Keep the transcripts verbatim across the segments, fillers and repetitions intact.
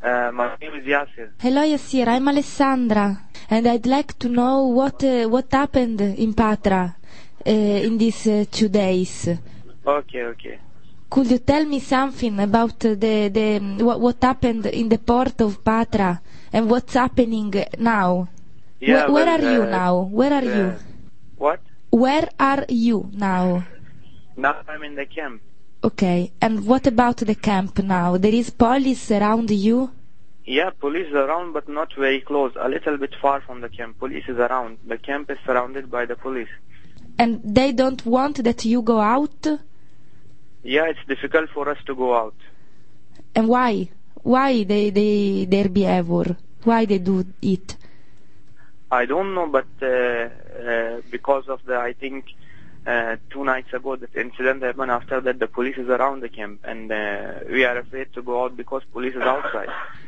Uh, my name is Yasir. Hello, Yasir. I'm Alessandra, and I'd like to know what uh, what happened in Patra uh, in these uh, two days. Okay, okay. Could you tell me something about the the what, what happened in the port of Patra and what's happening now? Yeah, where, where well, are you uh, now? Where are uh, you? What? Where are you now? Now I'm in the camp. Okay. And what about the camp now? There is police around you? Yeah, police is around, but not very close. A little bit far from the camp. Police is around. The camp is surrounded by the police. And they don't want that you go out? Yeah, it's difficult for us to go out. And why? Why they, they their behavior? Why they do it? I don't know, but uh, uh, because of the, I think, uh, two nights ago, that incident happened. After that, the police is around the camp, and uh, we are afraid to go out because police is outside.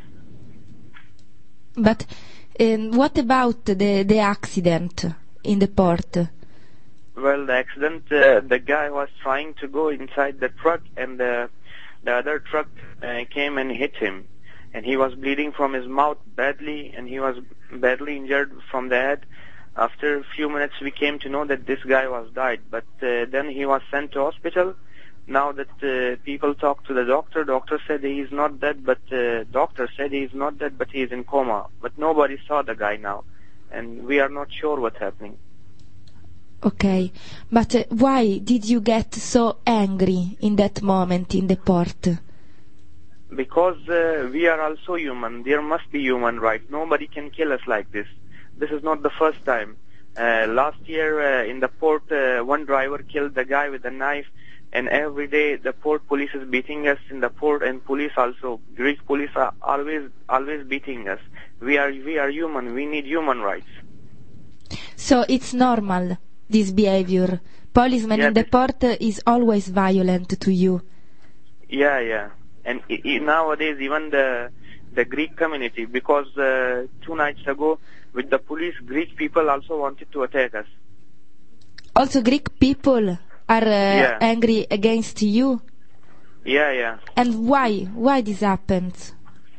But um, what about the the accident in the port? Well, the accident, uh, the guy was trying to go inside the truck, and the the other truck uh, came and hit him, and he was bleeding from his mouth badly, and he was badly injured from the head. After a few minutes, we came to know that this guy was died, but uh, then he was sent to hospital. Now that uh, people talked to the doctor, doctor said he is not dead, but uh, doctor said he is not dead, but he is in coma. But nobody saw the guy now, and we are not sure what's happening. Okay, but uh, why did you get so angry in that moment in the port? Because uh, we are also human. There must be human rights. Nobody can kill us like this. This is not the first time. Uh, last year uh, in the port, uh, one driver killed the guy with a knife, and every day the port police is beating us in the port, and police also, Greek police are always always beating us. We are we are human. We need human rights. So it's normal, this behavior. Policeman yeah, in the port is always violent to you. Yeah, yeah. And I, I, nowadays even the the Greek community, because uh, two nights ago with the police, Greek people also wanted to attack us. Also Greek people are uh, yeah. angry against you? Yeah, yeah. And why? Why this happens?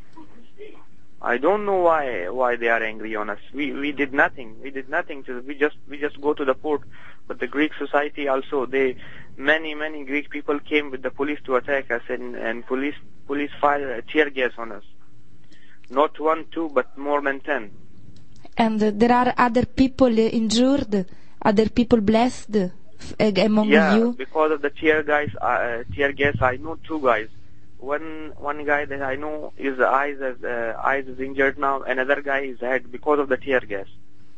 I don't know why why they are angry on us. We we did nothing. We did nothing to we just we just go to the port. But the Greek society also, they many many Greek people came with the police to attack us, and and police police fired tear gas on us. Not one, two, but more than ten. And uh, there are other people uh, injured, other people blessed uh, among yeah, you? Yeah, because of the tear gas, uh, tear gas, I know two guys. One one guy that I know, his eyes is, uh, eyes is injured now. Another guy is head because of the tear gas.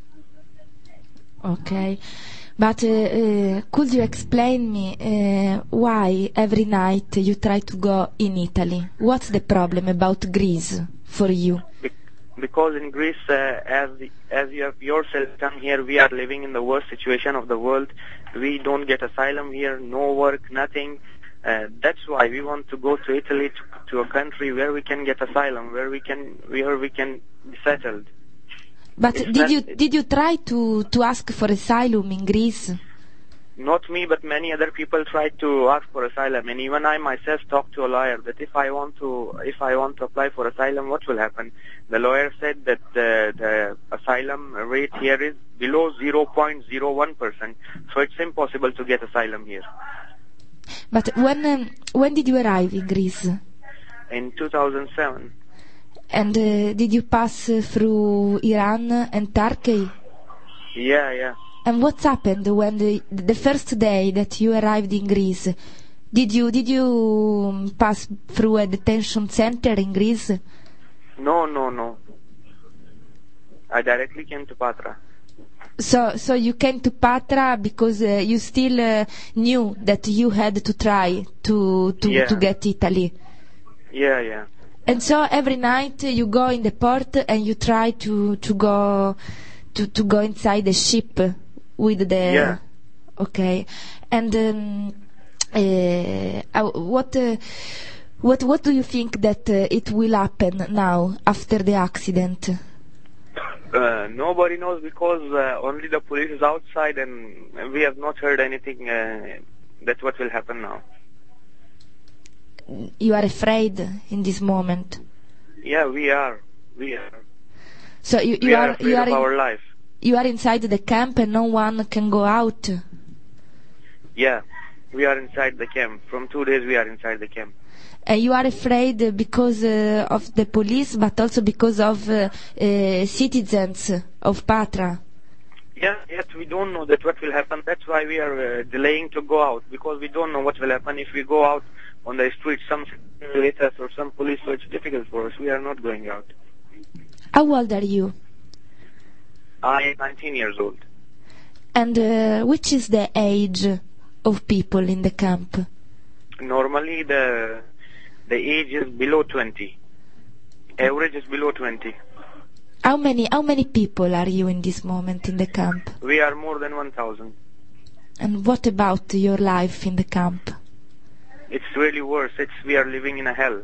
Okay. But uh, uh, could you explain me uh, why every night you try to go in Italy? What's the problem about Greece for you? Be- because in Greece, uh, as as you have yourself come here, we are living in the worst situation of the world. We don't get asylum here, no work, nothing. Uh, that's why we want to go to Italy, to, to a country where we can get asylum, where we can where we can be settled. But it's did you did you try to, to ask for asylum in Greece? Not me, but many other people tried to ask for asylum, and even I myself talked to a lawyer that if I want to if I want to apply for asylum, what will happen? The lawyer said that the, the asylum rate here is below zero point zero one percent, so it's impossible to get asylum here. But when um, when did you arrive in Greece? In two thousand seven. And uh, did you pass uh, through Iran and Turkey? Yeah, yeah. And what happened when the the first day that you arrived in Greece? Did you did you pass through a detention center in Greece? No, no, no. I directly came to Patra. So so you came to Patra because uh, you still uh, knew that you had to try to to, yeah. to get Italy. Yeah, yeah. And so every night you go in the port and you try to to go to to go inside the ship with the yeah. Okay. And um, uh, what uh, what what do you think that uh, it will happen now after the accident? Uh, nobody knows, because uh, only the police is outside, and we have not heard anything uh, that what will happen now. You are afraid in this moment? Yeah, we are. We are. So you, you we are are afraid you are of in, our life. you are inside the camp and no one can go out. Yeah, we are inside the camp. From two days we are inside the camp. And you are afraid because uh, of the police, but also because of uh, uh, citizens of Patra. Yeah, yes, we don't know that what will happen. That's why we are uh, delaying to go out, because we don't know what will happen if we go out on the street. Some hit us or some police, so it's difficult for us. We are not going out. How old are you? I am nineteen years old. And uh, which is the age of people in the camp? Normally the the age is below twenty. Average is below twenty. How many how many people are you in this moment in the camp? We are more than one thousand. And what about your life in the camp? It's really worse. It's we are living in a hell.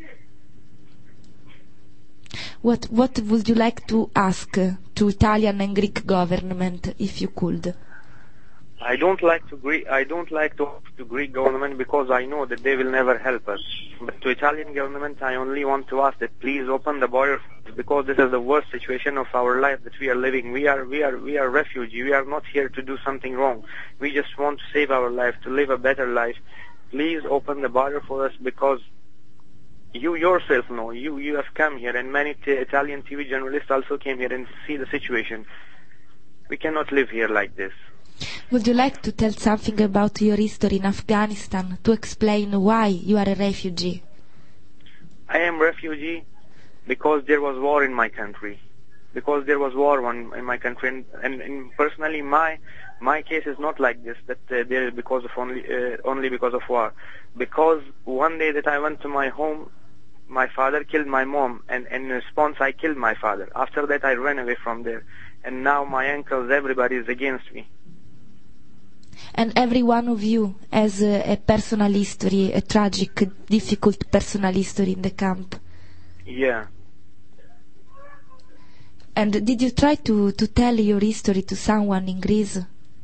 What what would you like to ask uh, to Italian and Greek government, if you could? I don't like to Greek. I don't like to to Greek government because I know that they will never help us. But to Italian government, I only want to ask that please open the border, because this is the worst situation of our life that we are living. We are we are we are refugees. We are not here to do something wrong. We just want to save our life, to live a better life. Please open the border for us, because you yourself know, you you have come here, and many t- Italian T V journalists also came here and see the situation. We cannot live here like this. Would you like to tell something about your history in Afghanistan, to explain why you are a refugee? I am refugee because there was war in my country. Because there was war one in my country, and, and, and personally, my my case is not like this. That uh, there is because of only uh, only because of war. Because one day that I went to my home, my father killed my mom, and, and in response I killed my father. After that I ran away from there, and now my uncles, everybody is against me. And every one of you has a, a personal history, a tragic, difficult personal history in the camp. Yeah. And did you try to, to tell your history to someone in Greece?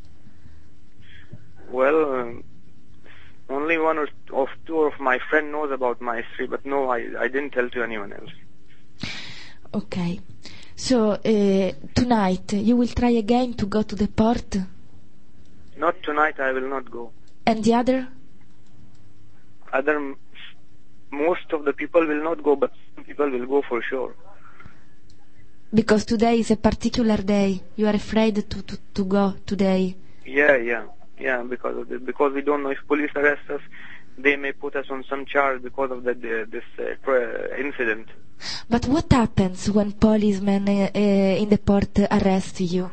Well, um, only one or of two of my friends knows about my history, but no, I, I didn't tell to anyone else. Okay. So, uh, tonight, you will try again to go to the port? Not tonight, I will not go. And the other? Other, most of the people will not go, but some people will go for sure. Because today is a particular day. You are afraid to, to, to go today. Yeah, yeah, yeah, because of this. Because we don't know if police arrest us, they may put us on some charge because of the, the, this uh, incident. But what happens when policemen uh, uh, in the port arrest you?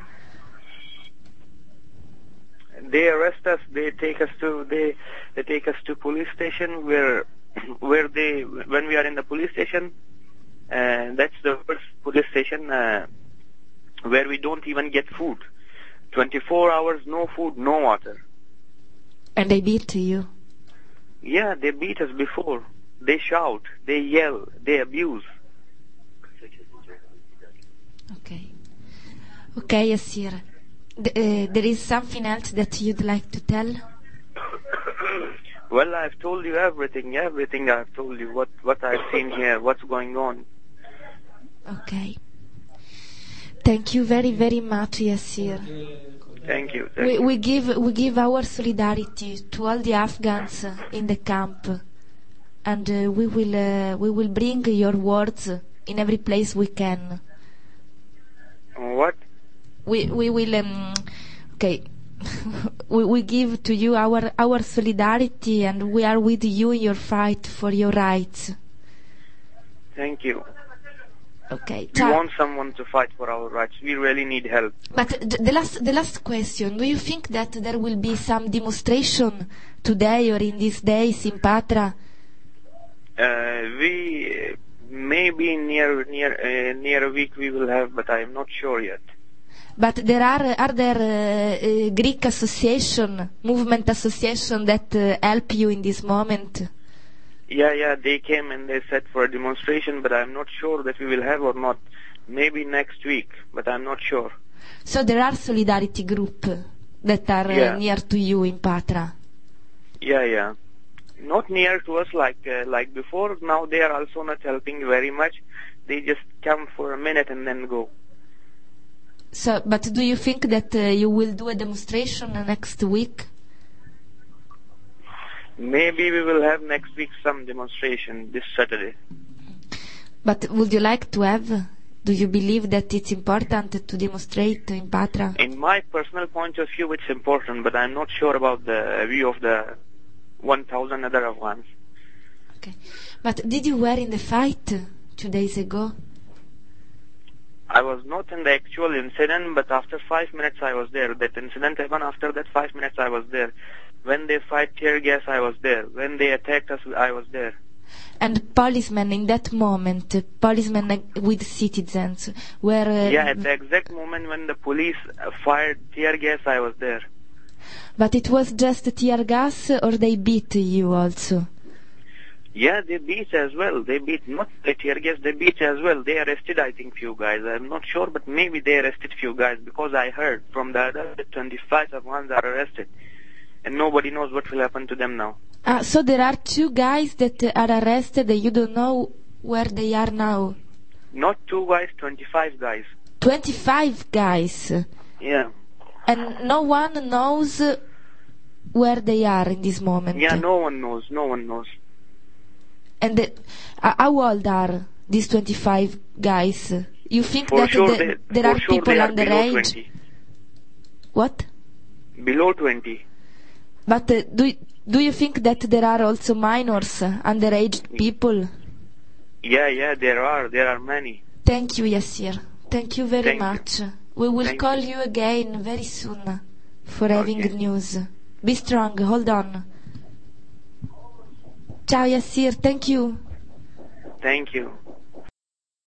They arrest us. They take us to they they take us to police station where where they when we are in the police station. Uh, that's the first police station uh, where we don't even get food. twenty-four hours, no food, no water. And they beat you? Yeah, they beat us before. They shout, they yell, they abuse. Okay. Okay, Yassir. D- uh, there is something else that you'd like to tell? Well, I've told you everything, everything I've told you, what, what I've seen here, what's going on. Okay. Thank you very, very much, Yassir. Thank you. Thank We, you. we give we give our solidarity to all the Afghans in the camp, and uh, we will uh, we will bring your words in every place we can. What? We we will um, okay. we we give to you our our solidarity, and we are with you in your fight for your rights. Thank you. Okay. We want someone to fight for our rights. We really need help. But the, the last the last question: do you think that there will be some demonstration today or in these days in Patra? Uh, we maybe near near uh, near a week we will have, but I am not sure yet. But there are are there uh, uh, Greek association, movement association that uh, help you in this moment? Yeah, yeah, they came and they said for a demonstration, but I'm not sure that we will have or not. Maybe next week, but I'm not sure. So there are solidarity group that are Yeah. uh, near to you in Patra. Yeah, yeah. not near to us like uh, like before. Now they are also not helping very much. They just come for a minute and then go. So, but do you think that uh, you will do a demonstration next week? Maybe we will have next week some demonstration this Saturday. But would you like to have? Do you believe that it's important to demonstrate in Patra? In my personal point of view, it's important, but I'm not sure about the view of the one thousand other Afghans. Okay. But did you were in the fight two days ago? I was not in the actual incident, but after five minutes I was there. That incident happened after that five minutes I was there. When they fight tear gas, I was there. When they attacked us, I was there. And policemen in that moment, policemen with citizens, were... Uh, yeah, at the exact moment when the police fired tear gas, I was there. But it was just tear gas, or they beat you also? Yeah, they beat as well. They beat not the tear gas, they beat as well. They arrested, I think, few guys. I'm not sure, but maybe they arrested few guys, because I heard from the other twenty-five Afghans are arrested. And nobody knows what will happen to them now. Ah, so there are two guys that are arrested and you don't know where they are now? Not two guys, twenty-five guys. twenty-five guys? Yeah. And no one knows where they are in this moment? Yeah, no one knows, no one knows. And the, uh, how old are these twenty-five guys? You think for that sure the, they, there are sure people they are underage? twenty. What? Below twenty. But uh, do do you think that there are also minors, uh, underage people? Yeah, yeah, there are. There are many. Thank you, Yassir. Thank you very Thank much. You. We will Thank call you. you again very soon for having Okay. news. Be strong. Hold on. Ciao, Yassir. Thank you. Thank you.